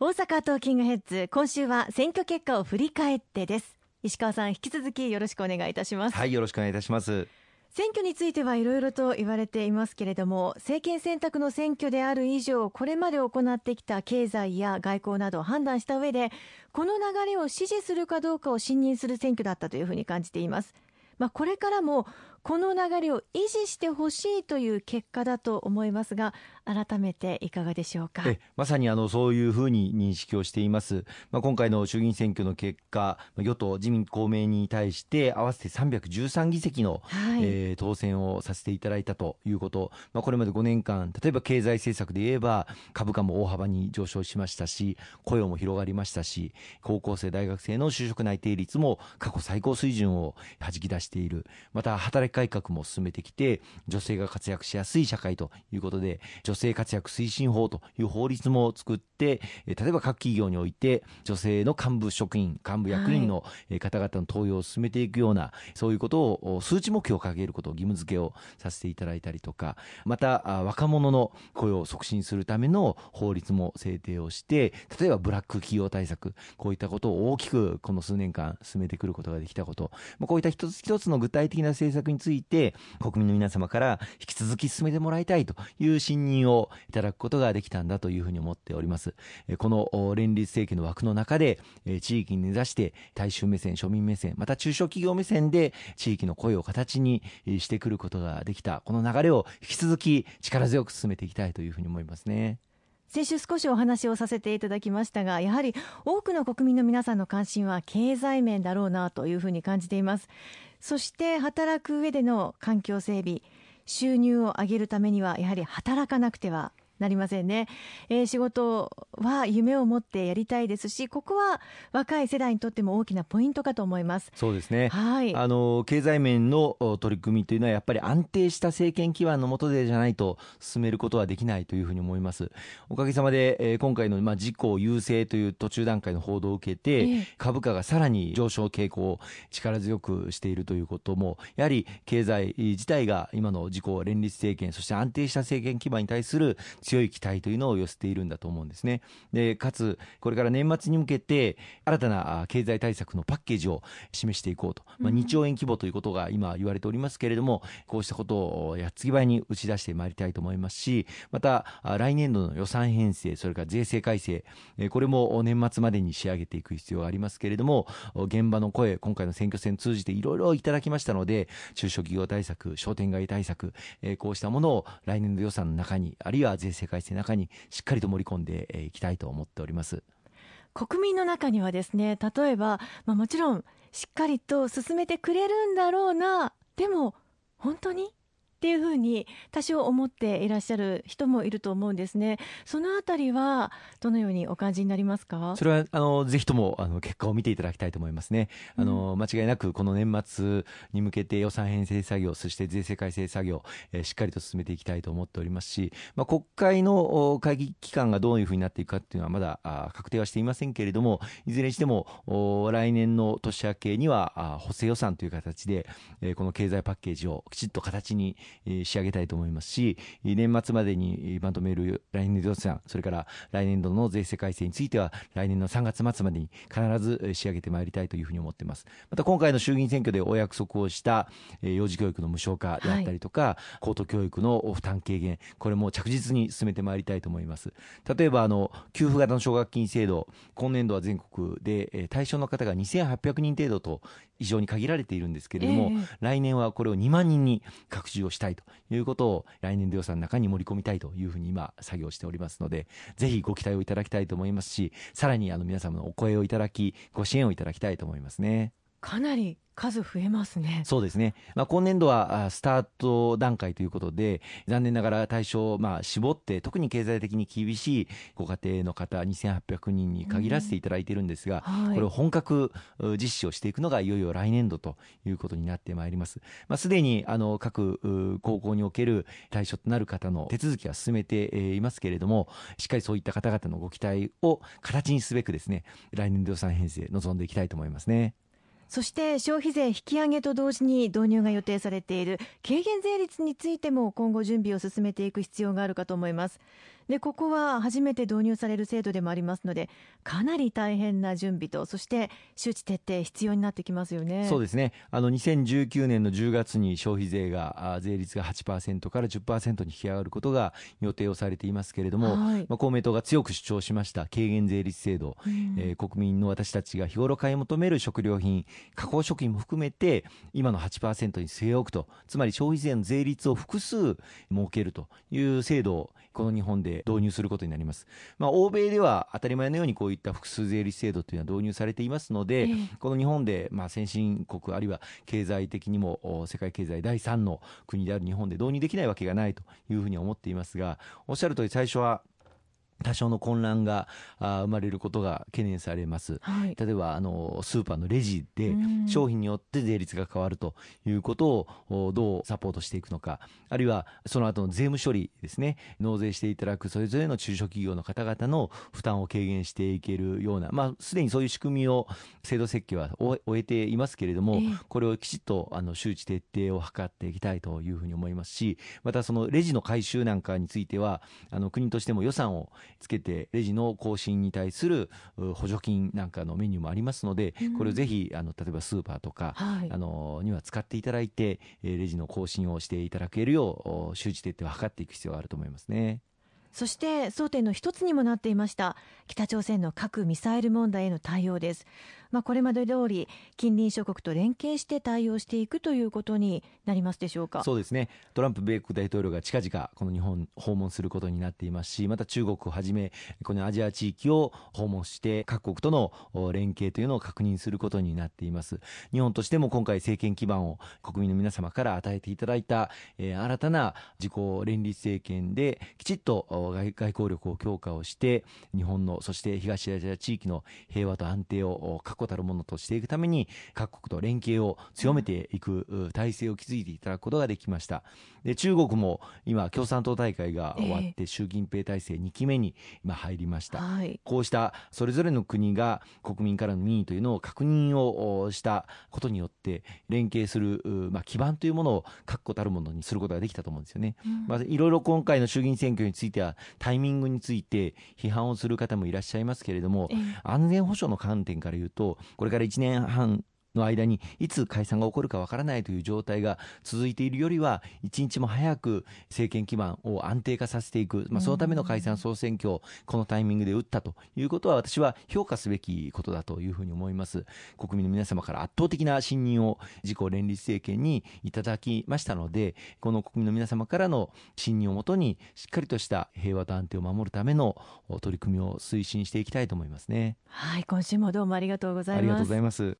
大阪トーキングヘッズ、今週は選挙結果を振り返ってです。石川さん、引き続きよろしくお願いいたします。 はい、よろしくお願いいたします。 選挙についてはいろいろと言われていますけれども、政権選択の選挙である以上、これまで行ってきた経済や外交などを判断した上で、この流れを支持するかどうかを信任する選挙だったというふうに感じています。これからもこの流れを維持してほしいという結果だと思いますが、改めていかがでしょうか。 まさにそういうふうに認識をしています。今回の衆議院選挙の結果、与党自民公明に対して合わせて313議席の、当選をさせていただいたということ、これまで5年間、例えば経済政策で言えば株価も大幅に上昇しましたし、雇用も広がりましたし、高校生大学生の就職内定率も過去最高水準をはじき出している。また働き改革も進めてきて、女性が活躍しやすい社会ということで、女性活躍推進法という法律も作って、例えば各企業において女性の幹部職員、幹部役員の方々の登用を進めていくような、そういうことを数値目標を掲げることを義務付けをさせていただいたりとか、また若者の雇用を促進するための法律も制定をして、例えばブラック企業対策、こういったことを大きくこの数年間進めてくることができたこと、こういった一つ一つの具体的な政策について国民の皆様から引き続き進めてもらいたいという信任をいただくことができたんだというふうに思っております。この連立政権の枠の中で地域に根ざして大衆目線、庶民目線、また中小企業目線で地域の声を形にしてくることができた、この流れを引き続き力強く進めていきたいというふうに思いますね。 先週少しお話をさせていただきましたが、やはり多くの国民の皆さんの関心は経済面だろうなというふうに感じています。そして働く上での環境整備、収入を上げるためにはやはり働かなくてはなりませんね。仕事は夢を持ってやりたいですし、ここは若い世代にとっても大きなポイントかと思います。 そうですね、 はい、 経済面の取り組みというのはやっぱり安定した政権基盤の下でじゃないと進めることはできないというふうに思います。おかげさまで、今回の自公優勢という途中段階の報道を受けて、株価がさらに上昇傾向を力強くしているということも、やはり経済自体が今の自公連立政権、そして安定した政権基盤に対する強い期待というのを寄せているんだと思うんですね。でかつこれから年末に向けて新たな経済対策のパッケージを示していこうと、2兆円規模ということが今言われておりますけれども、こうしたことをやっつぎ早に打ち出してまいりたいと思いますし、また来年度の予算編成、それから税制改正、これも年末までに仕上げていく必要がありますけれども、現場の声、今回の選挙戦通じていろいろいただきましたので、中小企業対策、商店街対策、こうしたものを来年度予算の中に、あるいは税制改正の中にしっかりと盛り込んでいきたいと思っております。 国民の中にはですね、例えば、もちろんしっかりと進めてくれるんだろうな、でも本当にっていうふうに多少思っていらっしゃる人もいると思うんですね。そのあたりはどのようにお感じになりますか？ それはぜひとも結果を見ていただきたいと思いますね。間違いなくこの年末に向けて予算編成作業、そして税制改正作業、しっかりと進めていきたいと思っておりますし、国会の会議期間がどういうふうになっていくかっていうのはまだ確定はしていませんけれども、いずれにしても来年の年明けには補正予算という形でこの経済パッケージをきちっと形に仕上げたいと思いますし、年末までにまとめる来年度予算、それから来年度の税制改正については来年の3月末までに必ず仕上げてまいりたいというふうに思っています。また今回の衆議院選挙でお約束をした幼児教育の無償化であったりとか、高等教育の負担軽減、これも着実に進めてまいりたいと思います。例えば給付型の奨学金制度、今年度は全国で対象の方が2800人程度と非常に限られているんですけれども、来年はこれを2万人に拡充をしたいということを来年度予算の中に盛り込みたいというふうに今作業しておりますので、ぜひご期待をいただきたいと思いますし、さらに皆様のお声をいただき、ご支援をいただきたいと思いますね。 かなり数増えますね。 そうですね、今年度はスタート段階ということで、残念ながら対象を絞って、特に経済的に厳しいご家庭の方2800人に限らせていただいているんですが、これを本格実施をしていくのがいよいよ来年度ということになってまいります。すでに各高校における対象となる方の手続きは進めていますけれども、しっかりそういった方々のご期待を形にすべくですね、来年度予算編成臨んでいきたいと思いますね。 そして消費税引き上げと同時に導入が予定されている軽減税率についても今後準備を進めていく必要があるかと思います。 でここは初めて導入される制度でもありますので、かなり大変な準備と、そして周知徹底必要になってきますよね。 そうですね。2019年の10月に消費税が税率が 8% から 10% に引き上がることが予定をされていますけれども、 はい、 公明党が強く主張しました軽減税率制度、国民の私たちが日頃買い求める食料品、加工食品も含めて今の 8% に据え置くと、つまり消費税の税率を複数設けるという制度をこの日本で導入することになります。欧米では当たり前のようにこういった複数税率制度というのは導入されていますので、この日本で先進国あるいは経済的にも世界経済第3の国である日本で導入できないわけがないというふうに思っていますが、おっしゃる通り最初は多少の混乱が生まれることが懸念されます、 はい、 例えばスーパーのレジで商品によって税率が変わるということをどうサポートしていくのか、あるいはその後の税務処理ですね、納税していただくそれぞれの中小企業の方々の負担を軽減していけるような、すでにそういう仕組みを制度設計は終えていますけれども、これをきちっと周知徹底を図っていきたいというふうに思いますし、またそのレジの回収なんかについては国としても予算をつけてレジの更新に対する補助金なんかのメニューもありますので、これをぜひ例えばスーパーとか、には使っていただいてレジの更新をしていただけるよう周知徹底を図っていく必要があると思いますね。 そして争点の一つにもなっていました北朝鮮の核・ミサイル問題への対応です。これまで通り近隣諸国と連携して対応していくということになりますでしょうか。 そうですね。トランプ米国大統領が近々この日本訪問することになっていますし、また中国をはじめこのアジア地域を訪問して各国との連携というのを確認することになっています。日本としても今回政権基盤を国民の皆様から与えていただいた、新たな自公連立政権できちっと外交力を強化をして日本のそして東アジア地域の平和と安定を確固たるものとしていくために各国と連携を強めていく体制を築いていただくことができました。で中国も今共産党大会が終わって習近平体制2期目に今入りました、こうしたそれぞれの国が国民からの民意というのを確認をしたことによって連携する、基盤というものを確固たるものにすることができたと思うんですよね。いろいろ今回の衆議院選挙についてはタイミングについて批判をする方もいらっしゃいますけれども、安全保障の観点から言うとこれから1年半の間にいつ解散が起こるかわからないという状態が続いているよりは一日も早く政権基盤を安定化させていく、そのための解散総選挙をこのタイミングで打ったということは私は評価すべきことだというふうに思います。国民の皆様から圧倒的な信任を自公連立政権にいただきましたので、この国民の皆様からの信任をもとにしっかりとした平和と安定を守るための取り組みを推進していきたいと思いますね。 はい、今週もどうもありがとうございます。 ありがとうございます。